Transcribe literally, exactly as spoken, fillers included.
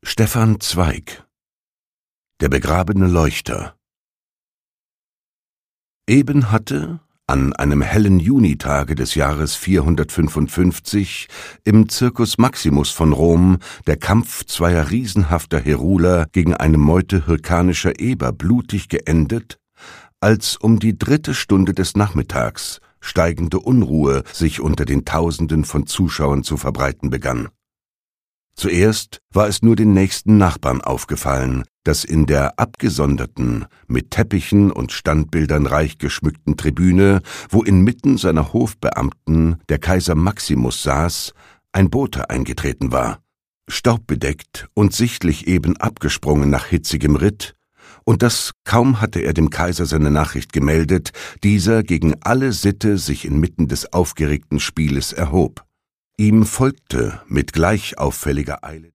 Stefan Zweig: Der begrabene Leuchter. Eben hatte, an einem hellen Junitage des Jahres vierhundertfünfundfünfzig, im Circus Maximus von Rom der Kampf zweier riesenhafter Heruler gegen eine Meute hyrkanischer Eber blutig geendet, als um die dritte Stunde des Nachmittags steigende Unruhe sich unter den Tausenden von Zuschauern zu verbreiten begann. Zuerst war es nur den nächsten Nachbarn aufgefallen, dass in der abgesonderten, mit Teppichen und Standbildern reich geschmückten Tribüne, wo inmitten seiner Hofbeamten der Kaiser Maximus saß, ein Bote eingetreten war, staubbedeckt und sichtlich eben abgesprungen nach hitzigem Ritt, und dass, kaum hatte er dem Kaiser seine Nachricht gemeldet, dieser gegen alle Sitte sich inmitten des aufgeregten Spieles erhob. Ihm folgte mit gleich auffälliger Eile